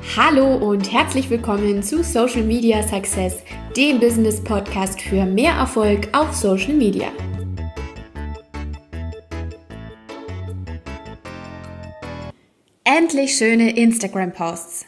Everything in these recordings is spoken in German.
Hallo und herzlich willkommen zu Social Media Success, dem Business Podcast für mehr Erfolg auf Social Media. Endlich schöne Instagram-Posts.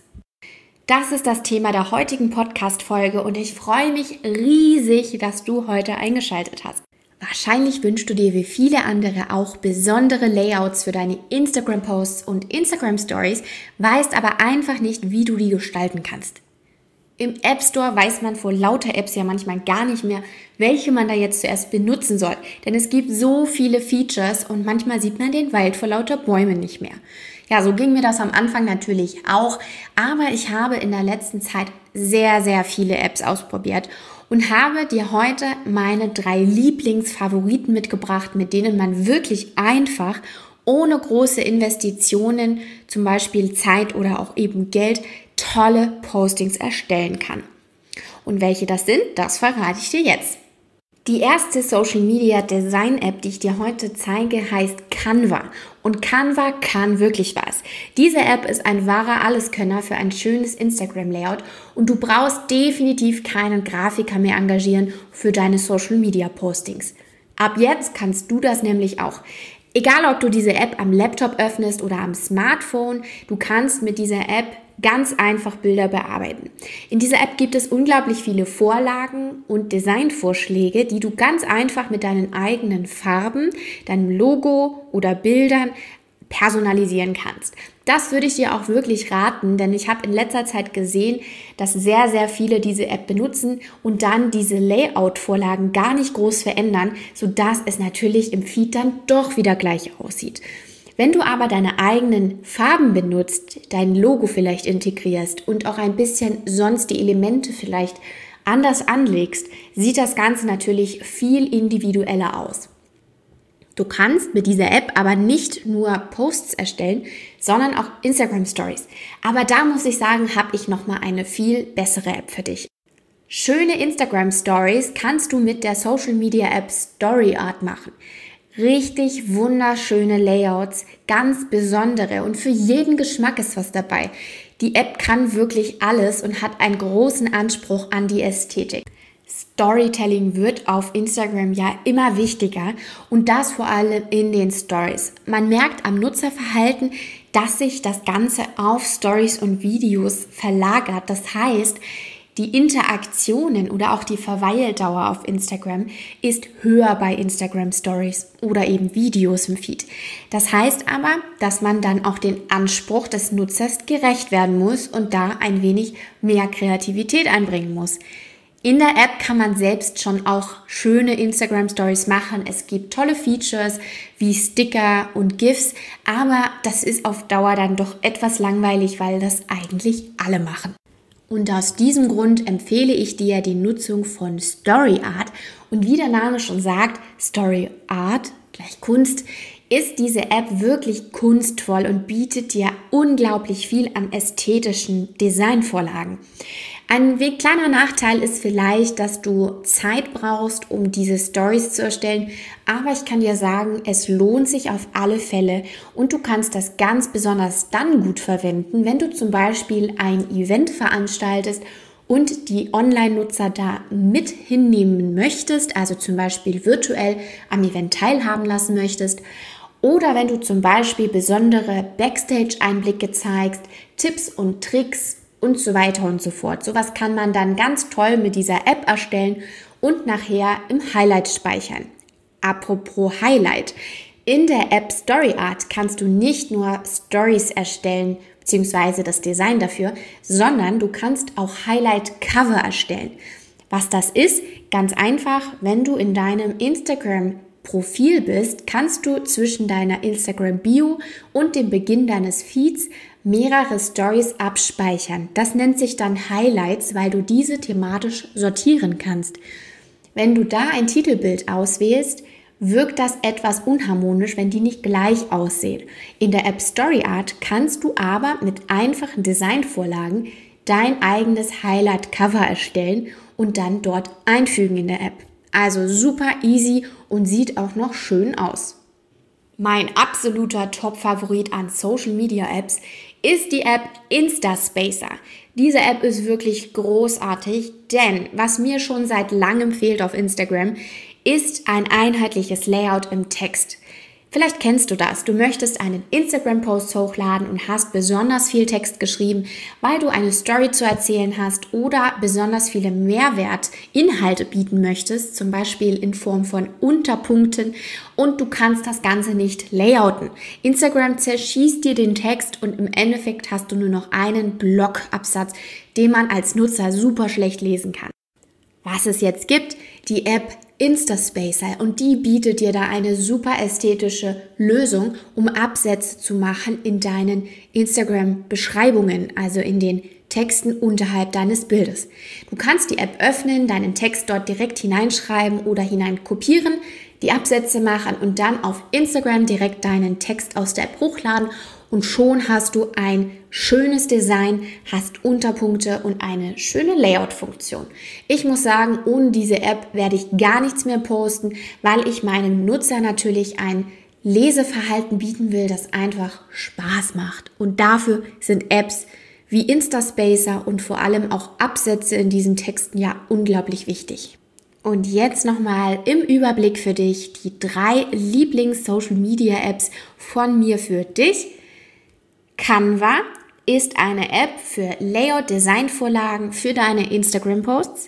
Das ist das Thema der heutigen Podcast-Folge und ich freue mich riesig, dass du heute eingeschaltet hast. Wahrscheinlich wünschst du dir wie viele andere auch besondere Layouts für deine Instagram-Posts und Instagram-Stories, weißt aber einfach nicht, wie du die gestalten kannst. Im App Store weiß man vor lauter Apps ja manchmal gar nicht mehr, welche man da jetzt zuerst benutzen soll. Denn es gibt so viele Features und manchmal sieht man den Wald vor lauter Bäumen nicht mehr. Ja, so ging mir das am Anfang natürlich auch, aber ich habe in der letzten Zeit sehr, sehr viele Apps ausprobiert und habe dir heute meine 3 Lieblingsfavoriten mitgebracht, mit denen man wirklich einfach, ohne große Investitionen, zum Beispiel Zeit oder auch eben Geld, tolle Postings erstellen kann. Und welche das sind, das verrate ich dir jetzt. Die erste Social Media Design App, die ich dir heute zeige, heißt Canva. Und Canva kann wirklich was. Diese App ist ein wahrer Alleskönner für ein schönes Instagram-Layout und du brauchst definitiv keinen Grafiker mehr engagieren für deine Social Media Postings. Ab jetzt kannst du das nämlich auch. Egal, ob du diese App am Laptop öffnest oder am Smartphone, du kannst mit dieser App ganz einfach Bilder bearbeiten. In dieser App gibt es unglaublich viele Vorlagen und Designvorschläge, die du ganz einfach mit deinen eigenen Farben, deinem Logo oder Bildern personalisieren kannst. Das würde ich dir auch wirklich raten, denn ich habe in letzter Zeit gesehen, dass sehr, sehr viele diese App benutzen und dann diese Layout-Vorlagen gar nicht groß verändern, sodass es natürlich im Feed dann doch wieder gleich aussieht. Wenn du aber deine eigenen Farben benutzt, dein Logo vielleicht integrierst und auch ein bisschen sonst die Elemente vielleicht anders anlegst, sieht das Ganze natürlich viel individueller aus. Du kannst mit dieser App aber nicht nur Posts erstellen, sondern auch Instagram Stories. Aber da muss ich sagen, habe ich nochmal eine viel bessere App für dich. Schöne Instagram Stories kannst du mit der Social Media App StoryArt machen. Richtig wunderschöne Layouts, ganz besondere und für jeden Geschmack ist was dabei. Die App kann wirklich alles und hat einen großen Anspruch an die Ästhetik. Storytelling wird auf Instagram ja immer wichtiger und das vor allem in den Stories. Man merkt am Nutzerverhalten, dass sich das Ganze auf Stories und Videos verlagert. Das heißt, die Interaktionen oder auch die Verweildauer auf Instagram ist höher bei Instagram Stories oder eben Videos im Feed. Das heißt aber, dass man dann auch den Anspruch des Nutzers gerecht werden muss und da ein wenig mehr Kreativität einbringen muss. In der App kann man selbst schon auch schöne Instagram Stories machen. Es gibt tolle Features wie Sticker und GIFs, aber das ist auf Dauer dann doch etwas langweilig, weil das eigentlich alle machen. Und aus diesem Grund empfehle ich dir die Nutzung von StoryArt. Und wie der Name schon sagt, StoryArt gleich Kunst, ist diese App wirklich kunstvoll und bietet dir unglaublich viel an ästhetischen Designvorlagen. Ein kleiner Nachteil ist vielleicht, dass du Zeit brauchst, um diese Stories zu erstellen, aber ich kann dir sagen, es lohnt sich auf alle Fälle und du kannst das ganz besonders dann gut verwenden, wenn du zum Beispiel ein Event veranstaltest und die Online-Nutzer da mit hinnehmen möchtest, also zum Beispiel virtuell am Event teilhaben lassen möchtest. Oder wenn du zum Beispiel besondere Backstage-Einblicke zeigst, Tipps und Tricks und so weiter und so fort. Sowas kann man dann ganz toll mit dieser App erstellen und nachher im Highlight speichern. Apropos Highlight. In der App StoryArt kannst du nicht nur Stories erstellen, beziehungsweise das Design dafür, sondern du kannst auch Highlight-Cover erstellen. Was das ist? Ganz einfach, wenn du in deinem Instagram-Profil bist, kannst du zwischen deiner Instagram-Bio und dem Beginn deines Feeds mehrere Stories abspeichern. Das nennt sich dann Highlights, weil du diese thematisch sortieren kannst. Wenn du da ein Titelbild auswählst, wirkt das etwas unharmonisch, wenn die nicht gleich aussehen. In der App StoryArt kannst du aber mit einfachen Designvorlagen dein eigenes Highlight-Cover erstellen und dann dort einfügen in der App. Also super easy und sieht auch noch schön aus. Mein absoluter Top-Favorit an Social-Media-Apps ist die App Instaspacer. Diese App ist wirklich großartig, denn was mir schon seit langem fehlt auf Instagram, ist ein einheitliches Layout im Text. Vielleicht kennst du das. Du möchtest einen Instagram-Post hochladen und hast besonders viel Text geschrieben, weil du eine Story zu erzählen hast oder besonders viele Mehrwertinhalte bieten möchtest, zum Beispiel in Form von Unterpunkten, und du kannst das Ganze nicht layouten. Instagram zerschießt dir den Text und im Endeffekt hast du nur noch einen Blogabsatz, den man als Nutzer super schlecht lesen kann. Was es jetzt gibt, die App Instaspacer, und die bietet dir da eine super ästhetische Lösung, um Absätze zu machen in deinen Instagram-Beschreibungen, also in den Texten unterhalb deines Bildes. Du kannst die App öffnen, deinen Text dort direkt hineinschreiben oder hineinkopieren, die Absätze machen und dann auf Instagram direkt deinen Text aus der App hochladen. Und schon hast du ein schönes Design, hast Unterpunkte und eine schöne Layout-Funktion. Ich muss sagen, ohne diese App werde ich gar nichts mehr posten, weil ich meinem Nutzer natürlich ein Leseverhalten bieten will, das einfach Spaß macht. Und dafür sind Apps wie Instaspacer und vor allem auch Absätze in diesen Texten ja unglaublich wichtig. Und jetzt nochmal im Überblick für dich die 3 Lieblings-Social-Media-Apps von mir für dich. Canva ist eine App für Layout-Designvorlagen für deine Instagram-Posts.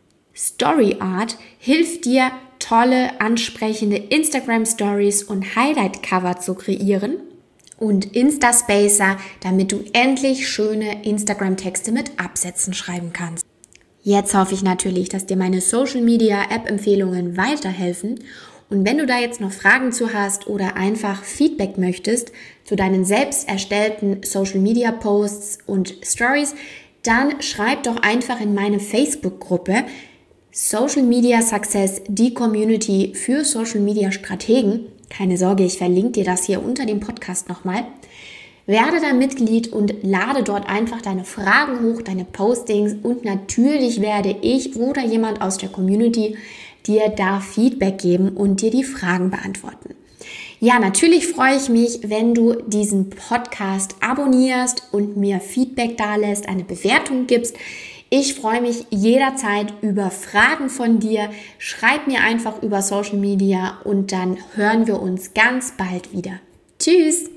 StoryArt hilft dir, tolle, ansprechende Instagram-Stories und Highlight-Cover zu kreieren. Und Instaspacer, damit du endlich schöne Instagram-Texte mit Absätzen schreiben kannst. Jetzt hoffe ich natürlich, dass dir meine Social-Media-App-Empfehlungen weiterhelfen. Und wenn du da jetzt noch Fragen zu hast oder einfach Feedback möchtest zu deinen selbst erstellten Social-Media-Posts und Stories, dann schreib doch einfach in meine Facebook-Gruppe Social Media Success, die Community für Social Media Strategen. Keine Sorge, ich verlinke dir das hier unter dem Podcast nochmal. Werde da Mitglied und lade dort einfach deine Fragen hoch, deine Postings, und natürlich werde ich oder jemand aus der Community dir da Feedback geben und dir die Fragen beantworten. Ja, natürlich freue ich mich, wenn du diesen Podcast abonnierst und mir Feedback dalässt, eine Bewertung gibst. Ich freue mich jederzeit über Fragen von dir. Schreib mir einfach über Social Media und dann hören wir uns ganz bald wieder. Tschüss!